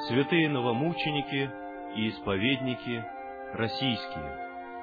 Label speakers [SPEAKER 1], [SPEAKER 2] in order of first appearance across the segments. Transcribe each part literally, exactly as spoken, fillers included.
[SPEAKER 1] святые новомученики и исповедники российские.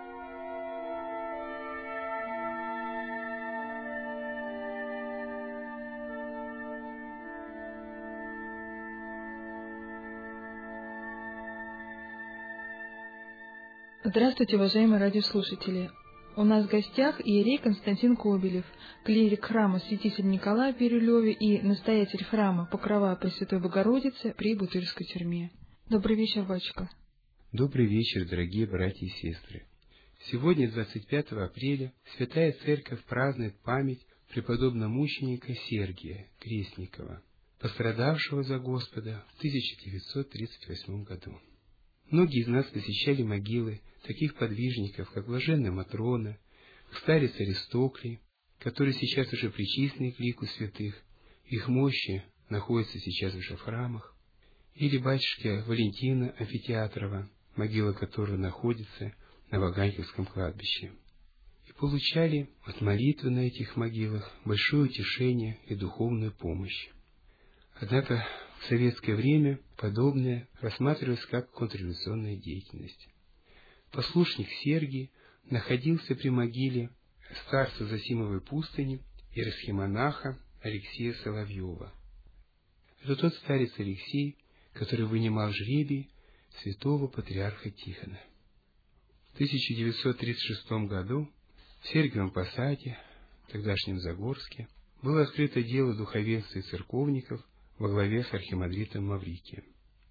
[SPEAKER 2] Здравствуйте, уважаемые радиослушатели! У нас в гостях иерей Константин Кобелев, клирик храма Святителя Николая в Бирюлеве и настоятель храма Покрова Пресвятой Богородицы при Бутырской тюрьме. Добрый вечер, батюшка.
[SPEAKER 3] Добрый вечер, дорогие братья и сестры. Сегодня, двадцать пятого апреля, Святая Церковь празднует память преподобного мученика Сергия Крестникова, пострадавшего за Господа в тысяча девятьсот тридцать восьмом году. Многие из нас посещали могилы таких подвижников, как блаженная Матрона, старец Аристоклий, который сейчас уже причислен к лику святых, их мощи находятся сейчас уже в храмах, или батюшки Валентина Амфитеатрова, могила которой находится на Ваганьковском кладбище, и получали от молитвы на этих могилах большое утешение и духовную помощь. Однако в советское время подобное рассматривалось как контрреволюционная деятельность. Послушник Сергий находился при могиле старца Зосимовой пустыни и архимонаха Алексея Соловьева. Это тот старец Алексей, который вынимал жребий святого патриарха Тихона. В тысяча девятьсот тридцать шестом году в Сергиевом Посаде, тогдашнем Загорске, было открыто дело духовенства и церковников во главе с архимандритом Маврикием.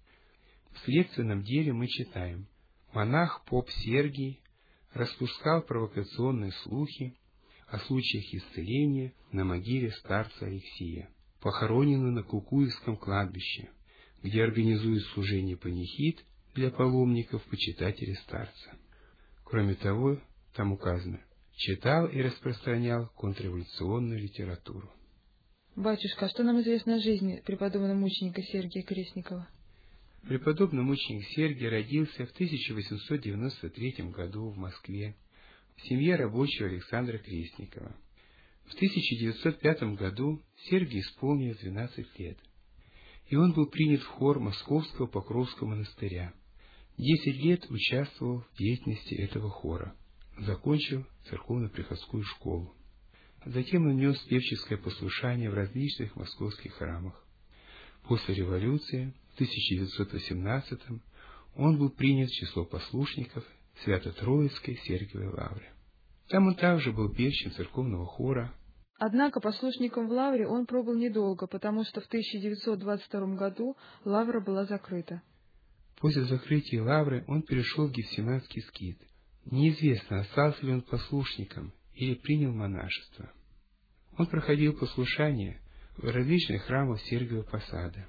[SPEAKER 3] В следственном деле мы читаем: монах поп Сергий распускал провокационные слухи о случаях исцеления на могиле старца Алексея, похороненного на Кукуевском кладбище, где организует служение панихид для паломников почитателей старца. Кроме того, там указано: читал и распространял контрреволюционную литературу.
[SPEAKER 2] Батюшка, а что нам известно о жизни преподобного мученика Сергия Крестникова?
[SPEAKER 3] Преподобный мученик Сергий родился в тысяча восемьсот девяносто третьем году в Москве в семье рабочего Александра Крестникова. В тысяча девятьсот пятом году Сергий исполнилось двенадцать лет, и он был принят в хор Московского Покровского монастыря. Десять лет участвовал в деятельности этого хора, закончил церковно-приходскую школу. Затем он нес певческое послушание в различных московских храмах. После революции в тысяча девятьсот восемнадцатом он был принят в число послушников Свято-Троицкой Сергиевой лавры. Там он также был певчим церковного хора.
[SPEAKER 2] Однако послушником в лавре он пробыл недолго, потому что в тысяча девятьсот двадцать втором году лавра была закрыта.
[SPEAKER 3] После закрытия лавры он перешел в Гефсиманский скит. Неизвестно, остался ли он послушником или принял монашество. Он проходил послушание в различных храмах Сергиева Посада.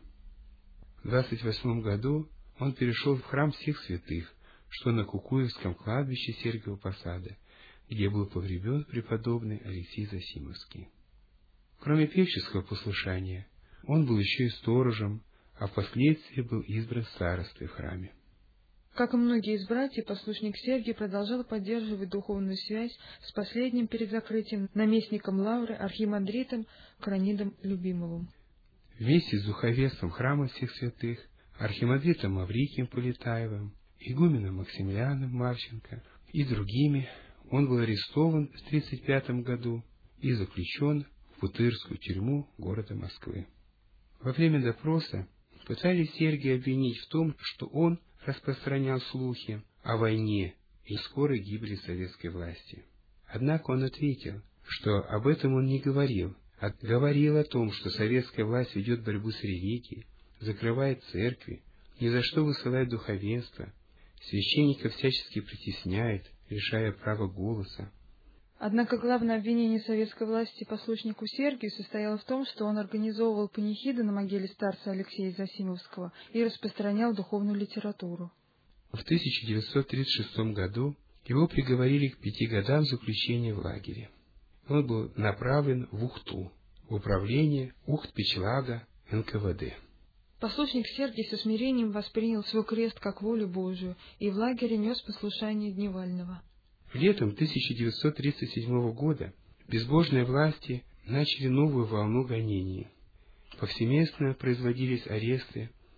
[SPEAKER 3] В двадцать восьмом году он перешел в храм всех святых, что на Кукуевском кладбище Сергиева Посада, где был погребен преподобный Алексей Зосимовский. Кроме певческого послушания, он был еще и сторожем, а впоследствии был избран старостой в храме.
[SPEAKER 2] Как и многие из братьев, послушник Сергий продолжал поддерживать духовную связь с последним перед закрытием наместником лавры архимандритом Кранидом Любимовым.
[SPEAKER 3] Вместе с духовенством храма всех святых, архимандритом Маврикием Полетаевым, игуменом Максимилианом Марченко и другими он был арестован в тридцать пятом году и заключен в Бутырскую тюрьму города Москвы. Во время допроса пытались Сергия обвинить в том, что он распространял слухи о войне и скорой гибели советской власти. Однако он ответил, что об этом он не говорил, а говорил о том, что советская власть ведет борьбу с религией, закрывает церкви, ни за что высылает духовенство, священников всячески притесняет, лишая права голоса.
[SPEAKER 2] Однако главное обвинение советской власти послушнику Сергию состояло в том, что он организовывал панихиды на могиле старца Алексея Зосимовского и распространял духовную литературу.
[SPEAKER 3] В тысяча девятьсот тридцать шестом году его приговорили к пяти годам заключения в лагере. Он был направлен в Ухту, в управление Ухт-Печлага эн ка вэ дэ.
[SPEAKER 2] Послушник Сергий со смирением воспринял свой крест как волю Божию и в лагере нес послушание Дневального.
[SPEAKER 3] Летом тысяча девятьсот тридцать седьмого года безбожные власти начали новую волну гонений. Повсеместно производились аресты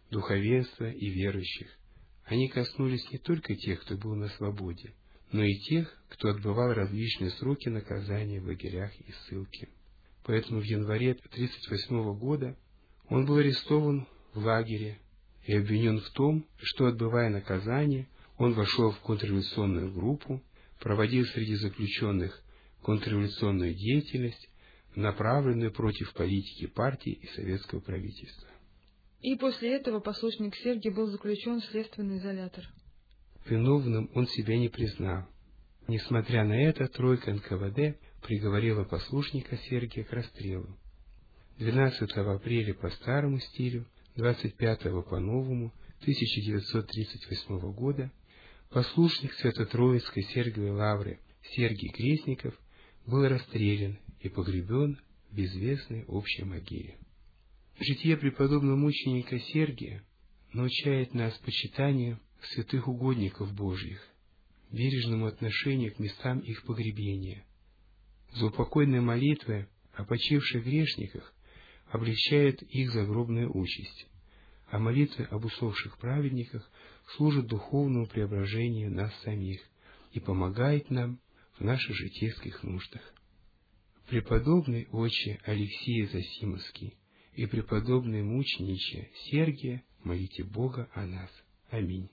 [SPEAKER 3] духовенства и верующих. Они коснулись не только тех, кто был на свободе, но и тех, кто отбывал различные сроки наказания в лагерях и ссылке. Поэтому в январе тысяча девятьсот тридцать восьмого года он был арестован в лагере и обвинен в том, что, отбывая наказание, он вошел в контрреволюционную группу, проводил среди заключенных контрреволюционную деятельность, направленную против политики партии и советского правительства.
[SPEAKER 2] И после этого послушник Сергий был заключен в следственный изолятор.
[SPEAKER 3] Виновным он себя не признал. Несмотря на это, тройка эн ка вэ дэ приговорила послушника Сергия к расстрелу. двенадцатого апреля по старому стилю, двадцать пятого по новому тысяча девятьсот тридцать восьмого года послушник Свято-Троицкой Сергиевой лавры Сергий Крестников был расстрелян и погребен в безвестной общей могиле. Житие преподобного мученика Сергия научает нас почитанию святых угодников Божьих, бережному отношению к местам их погребения. Заупокойные молитвы о почивших грешниках облегчают их загробную участь, а молитвы об усопших праведниках служат духовному преображению нас самих и помогает нам в наших житейских нуждах. Преподобный отче Алексей Засимовский и преподобный мучениче Сергия, молите Бога о нас. Аминь.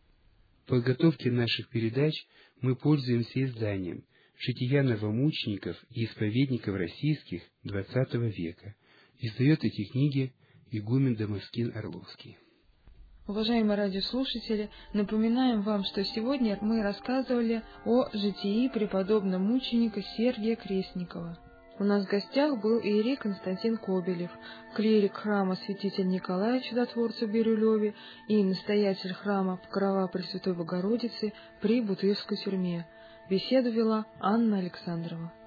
[SPEAKER 3] В подготовке наших передач мы пользуемся изданием «Жития новомучеников и исповедников российских двадцатого века». Издает эти книги игумен Дамаскин Орловский.
[SPEAKER 2] Уважаемые радиослушатели, напоминаем вам, что сегодня мы рассказывали о житии преподобного мученика Сергия Крестникова. У нас в гостях был иерей Константин Кобелев, клирик храма святителя Николая Чудотворца в Бирюлеве и настоятель храма Покрова Пресвятой Богородицы при Бутырской тюрьме. Беседу вела Анна Александрова.